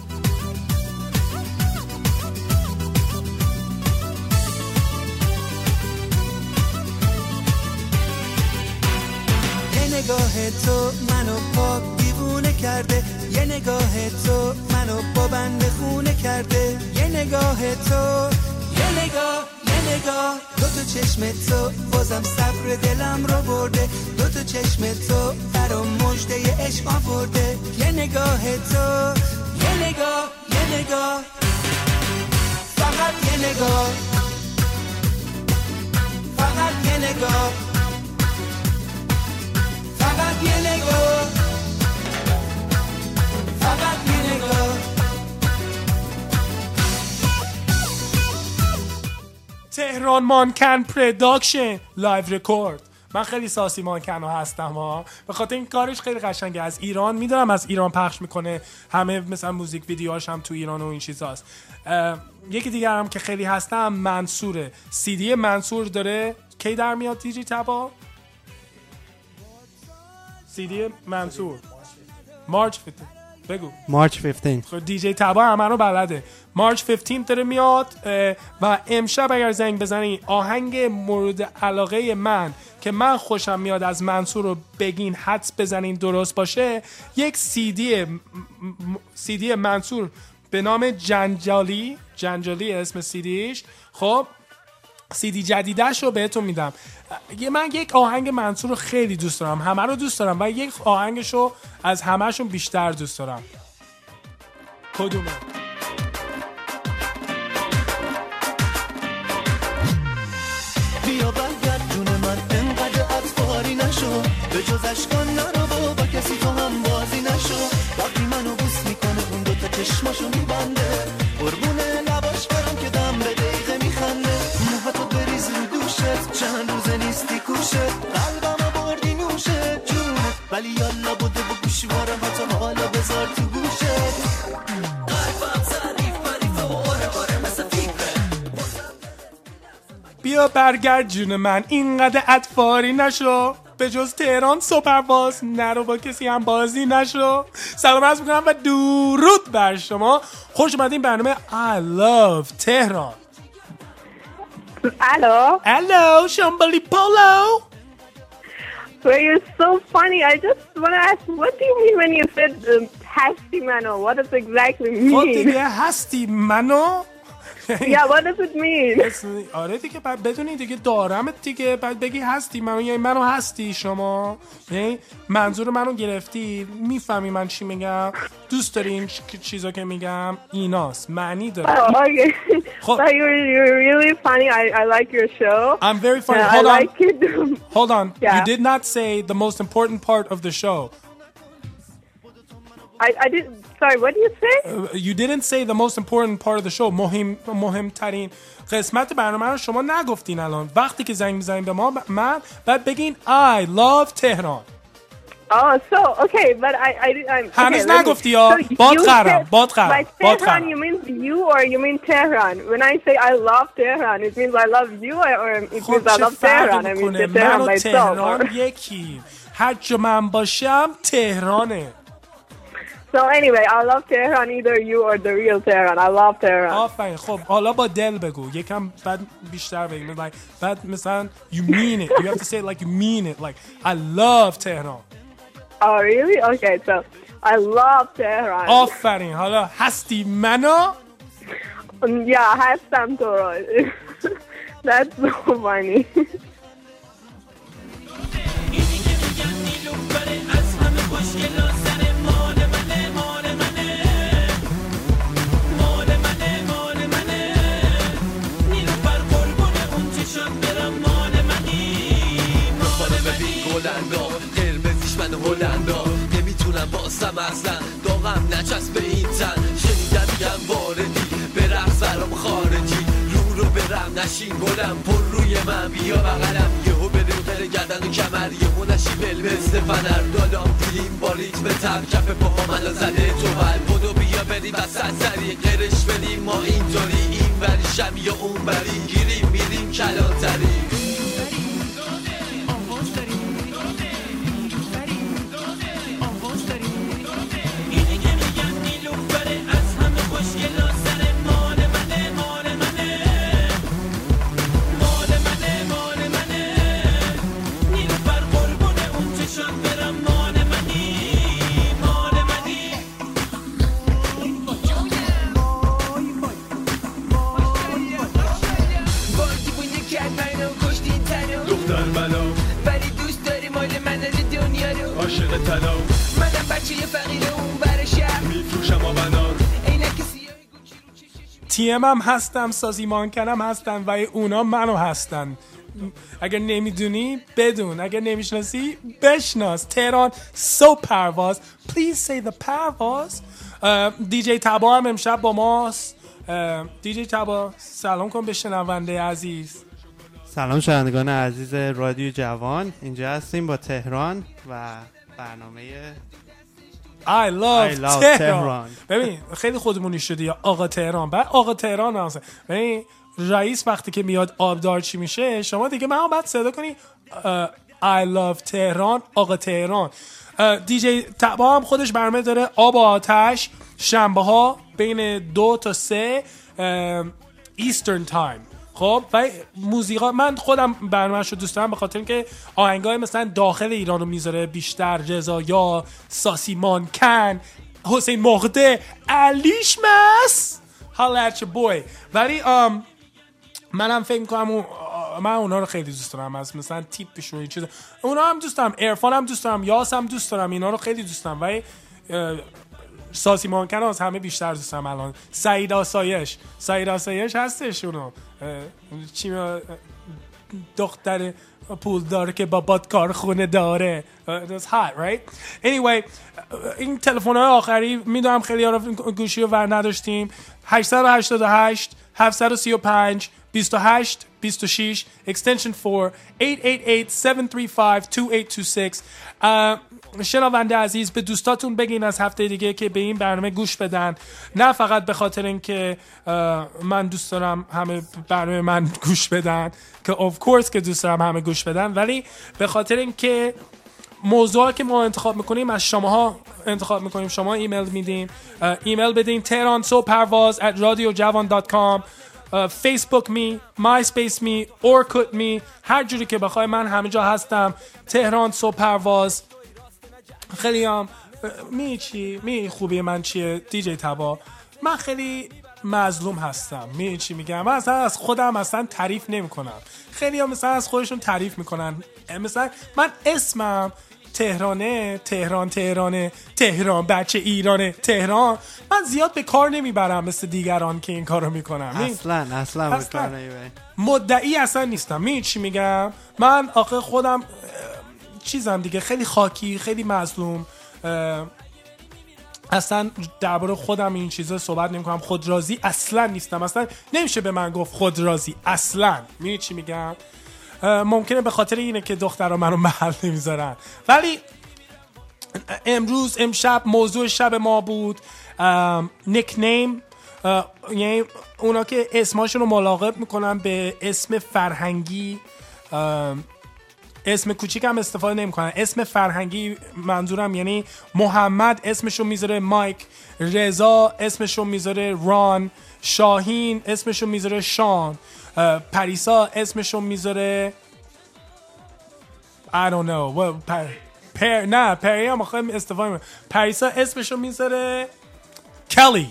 B: یه نگاه تو منو پاک دیوونه کرده، یه نگاه تو منو با بند خونه کرده، یه نگاه تو یه نگاه یه نگاه دو تا چشم تو بازم صبر دلم رو برده، دو تا چشم تو برام مژده عشق آورده، یه نگاه تو یه نگاه یه نگاه فقط یه نگاه فقط یه نگاه فقط یه نگاه فقط یه نگاه.
A: تهران مانکن پروداکشن لایو رکورد. من خیلی ساسی مانکنو هستم ها، به خاطر این کارش خیلی قشنگه. از ایران میدونم، از ایران پخش میکنه، همه مثلا موزیک ویدیوهاش هم تو ایران و این چیزاست. یکی دیگه هم که خیلی هستم منصوره. سی دی منصور داره کی در میاد دیجی تبا؟ سی دی منصور مارچ پنجم بگو.
F: مارچ پنجم.
A: خب دیجی تبا همه رو بلده. مارچ پنجم داره میاد و امشب اگر زنگ بزنی آهنگ مورد علاقه من که من خوشم میاد از منصور رو بگین، حدس بزنین درست باشه، یک سی دی سی دی منصور به نام جنجالی جنجالی اسم سی دیش. خب سی دی جدیدش رو بهتون میدم. من یک آهنگ منصور رو خیلی دوست دارم، همه رو دوست دارم و یک آهنگش رو از همهشون بیشتر دوست دارم. کدومه؟
B: بیا برگرد جون من انقدر اطفاری نشو، به جز اشکان نرو با, با کسی تو هم بازی نشو، وقتی منو بوس میکنه اون دوتا چشماشو میبنده، قربونه لباش برم که دم به دقیقه میخنده، موهاتو بریز رو دوشت چند روزه نیستی کوشت، قلبم بردی نوشت جونه، ولی یالا بوده با گوشواره هاتو حالا بذار تو گوشت، قلبم ظریف مریفه و آره آره مثل فیبره.
A: بیا برگرد جون من اینقدر اطفاری نشو. به جز تهران سوپرواز نرو با کسی هم بازی نشو. سلام عرض میکنم و درود بر شما. خوش اومدین برنامه I love تهران.
J: Hello.
A: Hello, Shambali Polo.
J: Well, you're so funny. I just want to ask, what do you mean when you said um, hasti mano? What does it exactly
A: خب
J: mean?
A: دیگه هستی منو.
J: Yeah, what does it mean?
A: آره دیگه بعد بدونی دیگه دارمت دیگه بعد بگی هستی منو، یعنی منو هستی شما، یعنی منظور منو گرفتی. میفهمی من چی میگم؟ دوست داری این چیزا که میگم ایناست، معنی داره.
J: Oh, okay.
A: خب.
J: But you're, you're really funny. I, I like your show.
A: I'm very funny.
J: Yeah,
A: Hold
J: I
A: on.
J: like it.
A: Hold on.
J: Yeah.
A: You did not say the most important part of the show.
J: I, I did. Sorry, what did you say?
A: Uh, you didn't say the most important part of the show. مهم مهمترین قسمت برنامه رو شما نگفتین. الان وقتی که زنگ میزنین به ما من بعد بگین I love تهران.
J: Oh, so okay, but I I I'm.
A: هنوز
J: okay,
A: نگفتی ها. باد قرم. باد قرم.
J: By
A: باد
J: Tehran,
A: قرم.
J: you mean you or you mean Tehran? When I say I love Tehran, it means I love you or it
A: خب
J: means I
A: چه
J: love Tehran.
A: فرقی
J: I mean
A: میکنه؟
J: Tehran
A: من و
J: by itself.
A: تهران یکی. هر جا من باشم تهرانه.
J: So anyway, I love Tehran, either you or the real Tehran. I love Tehran.
A: آفرین. خب حالا با دل بگو. یکم بعد بیشتر بگو. Like بعد مثلا you mean it. You have to say it like you mean it. Like I love تهران.
J: Oh really? Okay, so I love Tehran.
A: آفرین. حالا هستی منو.
J: Yeah, هستم تو رو. That's so funny.
D: قرمزیش من هلندا نمیتونم باسم اصلا داغم نچسب به این تن شنیدم میگم واردی به رقص برام خارجی رو رو برم نشین گلم پر روی من بیا بغلم یهو بریم قره گردن و کمر یهو نشی بل مثل فنر دادام دیلیم با ریتم تب کف پاها منو زده تو بل بودو بیا بریم وسط سری قرش بدیم ما اینطوری این بری شم یا اون بری گیریم میریم کلانتری
A: تی ام هم هستم، سازیمانکن هم هستن و اونا منو هستن. اگر نمیدونی بدون، اگر نمیشناسی بشناس. تهران سو پرواز. Please say the پرواز. دیجی تبا هم امشب با ماست. دیجی تبا سلام کن به شنونده عزیز.
F: سلام شنوندگان عزیز رادیو جوان. اینجا هستیم با تهران و برنامه
A: I love,
F: I love
A: تهران.
F: تهران.
A: ببین خیلی خودمونی شدی یا آقا تهران. بعد آقا تهران هست. ببین رئیس وقتی که میاد آبدار چی میشه شما دیگه من بعد صدا کنی I love تهران آقا تهران. دیجی تبا هم خودش برنامه داره آب و آتش شنبه ها بین دو تا سه ایسترن تایم. خب و موزیقا من خودم برنامه‌شو دوست دارم به خاطر اینکه آهنگای مثلا داخل ایرانو میذاره بیشتر. رضا یا ساسیمانکن، حسین مقده، علیش مس حالا چه بوی. ولی ام منم فکر می‌کنم اون من اونا رو خیلی دوست دارم، از مثلا تیپشون این چیزا اونا هم دوست دارم. عرفان هم دوست دارم، یاس هم دوست دارم، اینا رو خیلی دوست دارم. ولی ساسیمانکن از همه بیشتر دوست دارم الان. سعید آسایش سعید آسایش هستش اونو چی دختر پول داره که بابات کارخونه داره. That's hot, right? Anyway این تلفن‌های آخری میدونم خیلی ها رو گوشی رو ور نداشتیم. هشت هشت هشت هفت سه پنج بیست و هشت بیست و شش extension four eight eight eight seven three five two eight two six. شنونده عزیز به دوستاتون بگین از هفته دیگه که به این برنامه گوش بدن، نه فقط به خاطر اینکه من دوست دارم همه برنامه من گوش بدن که of course که دوست دارم همه گوش بدن، ولی به خاطر اینکه موضوعی که ما انتخاب میکنیم از شماها انتخاب میکنیم، شما ایمیل میدین، ایمیل بدین تهران صبح پرواز at رادیو جوان دات کام، فیسبوک می، مایسپیس می، اورکوت می، هر جوری که بخوای من همه جا هستم. تهران صبح پرواز. خیلی هم می چی می خوبی من چیه دیجی تبا، من خیلی مظلوم هستم. می چی میگم، من اصلا از خودم اصلا تعریف نمی کنم. خیلی هم مثلا از خودشون تعریف میکنن، مثلا من اسمم تهرانه، تهران تهرانه، تهران بچه ایرانه، تهران. من زیاد به کار نمیبرم مثل دیگران که این کارو میکنم.
F: اصلا اصلا به کار نمیبرم.
A: مدعی اصلا نیستم. می چی میگم، من آخه خودم چیزم دیگه، خیلی خاکی، خیلی مظلوم، اصلا درباره خودم این چیزا صحبت نمیکنم. خود راضی اصلا نیستم، اصلا نمیشه به من گفت خود راضی اصلا. می چی میگم، ممکنه به خاطر اینه که دخترها منو محل نمیذارن، ولی امروز امشب موضوع شب ما بود نیک نیم، یعنی اونا که اسماشون رو ملاقب میکنن به اسم فرهنگی، اسم کوچیک هم استفاده نمیکنن، اسم فرهنگی منظورم یعنی محمد اسمشو میذاره مایک، رضا اسمشو میذاره ران، شاهین اسمشو میذاره شان، پریسا اسمشو میذاره I don't know well, پر... پر... نه پری هم آخه استفاده میکنه. پریسا اسمشو میذاره کلی.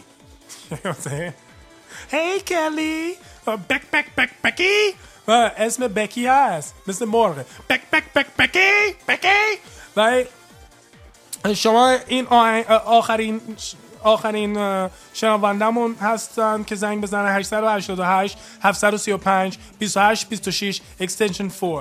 A: Hey کلی، بک بک بک بکی، و اسم بکی هست مثل مرغ، بک بک بک بکی بکی. و شما این آخرین آخرین شنوندمون هستن که زنگ بزنن هشت هشت هشت هفت سه پنج دو هشت دو شش extension four.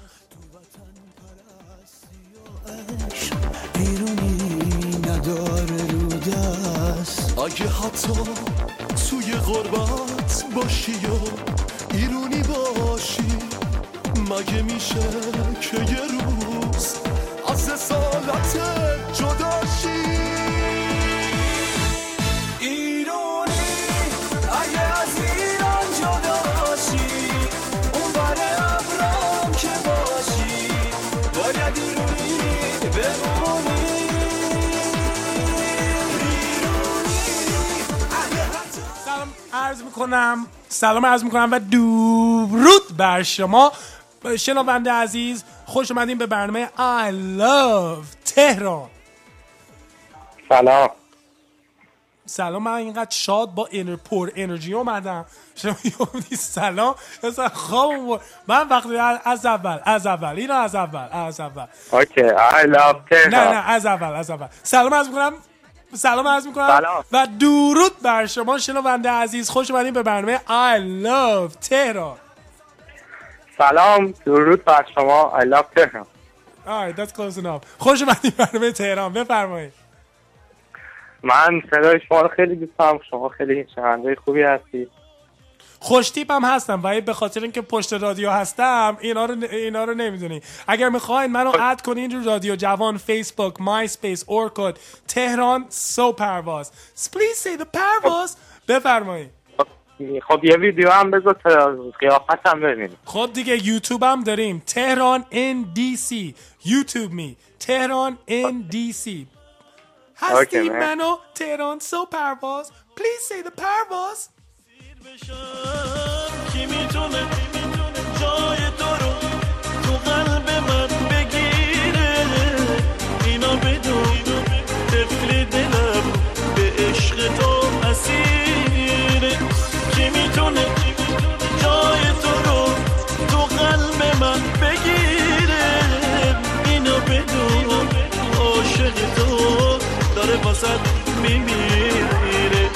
H: ایرونی نداره رو دست، اگه حتی توی غربت باشی و ایرونی باشی، مگه میشه که یه روز از اصالت جداشی؟
A: عرض میکنم سلام عرض میکنم و درود بر شما شنونده عزیز. خوش اومدین به برنامه I love تهران.
G: سلام
A: سلام، من اینقدر شاد با انر پر انرژی اومدم. شما یادی سلام مثلا خواب من وقتی از اول از اول اینا از اول از اول
G: اوکی I love تهران.
A: نه نه از اول از اول سلام عرض میکنم سلام عرض میکنم و درود بر شما شنونده عزیز. خوش اومدین به برنامه I love تهران.
G: سلام درود بر شما I love تهران.
A: alright that's close enough. خوش اومدین برنامه تهران. بفرمایید.
G: من صدای شما رو خیلی دوست دارم، شما خیلی شنونده خوبی هستید.
A: خوش تیپ هم هستم و به خاطر اینکه پشت رادیو هستم اینا رو اینا رو نمیدونی. اگر میخواین منو اد کنین رو رادیو جوان، فیسبوک، مایسپیس، اورکوت، تهران سو پرواز. Please say the پرواز. بفرمایید.
G: خب یه ویدیو هم بذار تا قیافت هم ببینیم.
A: خب دیگه یوتیوب هم داریم، تهران ان دی سی. یوتیوب می تهران ان دی سی. هستی منو تهران سو پرواز. Please say the پرواز.
K: کی میتونه جای تو رو تو قلب من بگیره؟ اینا بدون طفل دلم به عشق تو اسیره. کی میتونه جای تو رو تو قلب من بگیره؟ اینا بدون عاشق تو داره واسد میمیره.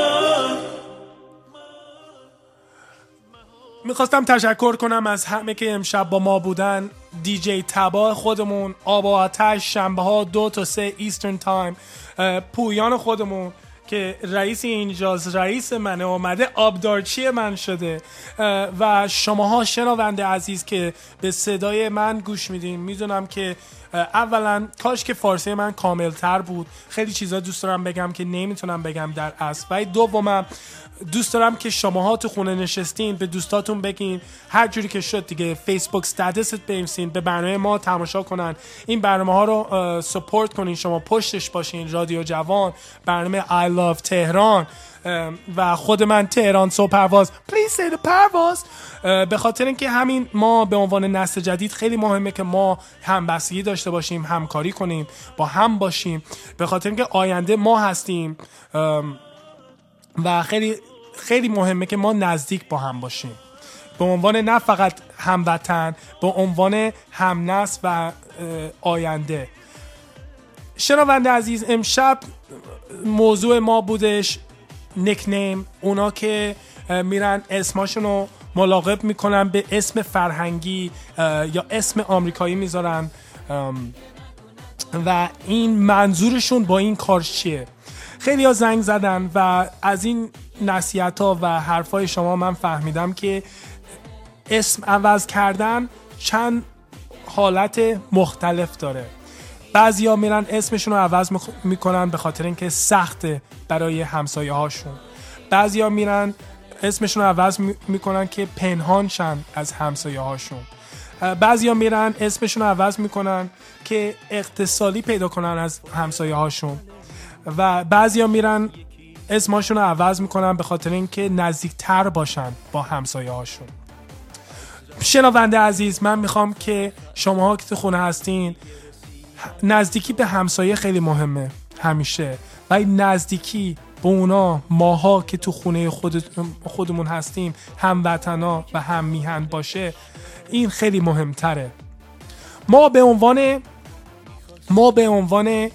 A: میخواستم تشکر کنم از همه که امشب با ما بودن. دیجی تبا خودمون، آب و آتش شنبه ها دو تا سه ایسترن تایم، پویان خودمون، که رئیس اینجاست، رئیس منه، اومده آبدارچی من شده. و شماها شنونده عزیز که به صدای من گوش میدین، میدونم که اولا کاش که فارسی من کامل تر بود، خیلی چیزا دوست دارم بگم که نمیتونم بگم در اصل. و دومم دوست دارم که شماها تو خونه نشستین به دوستاتون بگین هر جوری که شد دیگه، فیسبوک استاتست بنویسین، به برنامه ما تماشا کنن، این برنامه ها رو سپورت کنین، شما پشتش باشین. رادیو جوان، برنامه I love تهران و خود من تهران صبح پرواز، please say the پرواز. به خاطر اینکه همین ما به عنوان نسل جدید خیلی مهمه که ما همبستگی داشته باشیم، همکاری کنیم، با هم باشیم، به خاطر اینکه آینده ما هستیم و خیلی خیلی مهمه که ما نزدیک با هم باشیم، به عنوان نه فقط هموطن، به عنوان همنسل و آینده. شنونده عزیز، امشب موضوع ما بودش نیکنیم، اونا که میرن اسماشونو ملاقب میکنن به اسم فرهنگی یا اسم آمریکایی میذارن و این منظورشون با این کار چیه. خیلی ها زنگ زدن و از این نصیحت ها و حرفای شما من فهمیدم که اسم عوض کردن چند حالت مختلف داره. بعضی ها میرن اسمشون رو عوض میکنن به خاطر اینکه سخته برای همسایه هاشون. بعضی ها میرن اسمشون رو عوض میکنن که پنهان شن از همسایه هاشون. بعضی ها میرن اسمشون رو عوض میکنن که اقتصادی پیدا کنن از همسایه هاشون. و بعضی ها میرن اسمشون رو عوض میکنن به خاطر اینکه نزدیکتر باشن با همسایه هاشون. شنونده عزیز، من میخوام که شماها که تو خونه هستین، نزدیکی به همسایه خیلی مهمه همیشه، و نزدیکی به اونا، ماها که تو خونه خود خودمون هستیم، هموطنا و هم میهن باشه، این خیلی مهمتره. ما به عنوان ما به عنوان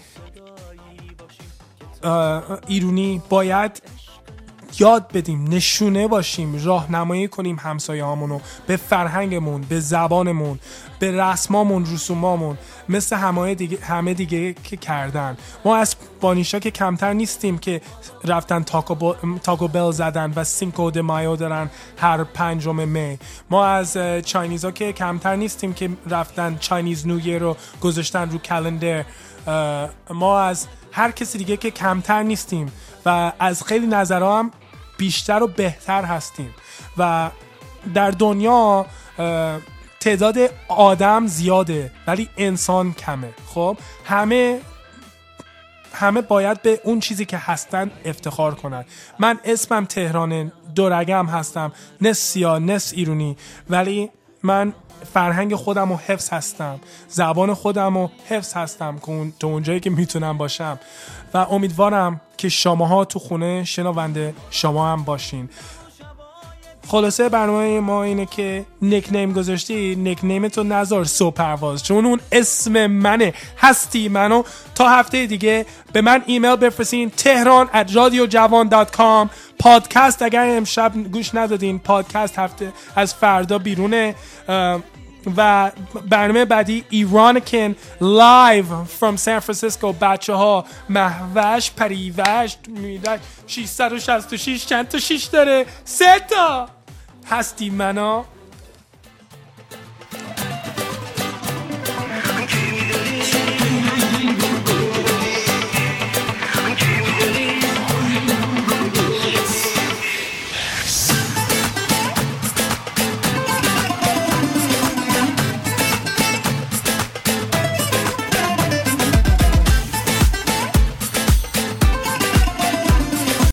A: ایرانی باید یاد بدیم، نشونه باشیم، راهنمایی کنیم همسایه هامونو به فرهنگمون، به زبانمون، به رسمامون، رسومامون، مثل همه دیگه همه دیگه که کردن. ما از بانیشا که کمتر نیستیم که رفتن تاکو, تاکو بل زدن و سینکو د مایو دارن هر پنجم می. ما از چاینیزا که کمتر نیستیم که رفتن چاینیز نیو ایر رو گذاشتن رو کلندر. ما از هر کسی دیگه که کمتر نیستیم و از خیلی نظرها هم بیشتر و بهتر هستیم. و در دنیا تعداد آدم زیاده ولی انسان کمه. خب همه همه باید به اون چیزی که هستن افتخار کنن. من اسمم تهرانه، دورگم هستم، نصف سیاه نصف ایرانی، ولی من فرهنگ خودم رو حفظ هستم، زبان خودم رو حفظ هستم که تو اونجایی که میتونم باشم. و امیدوارم که شماها تو خونه شنونده شما هم باشین. خلاصه برنامه ما اینه که نیکنیم گذاشتی، نیکنیم تو نذار صبح پرواز، چون اون اسم منه، هستی منو. تا هفته دیگه به من ایمیل بفرستین تهران ات رادیو جوان دات کام. پادکست اگر امشب گوش ندادین، پادکست هفته از فردا بیرونه و برنامه بعدی ایرانکن لایو فرام سان فرانسیسکو. بچه ها مهوش پریوش میدن ششصد و شصت و شش چند تا شش داره؟ سه تا. هستی منا.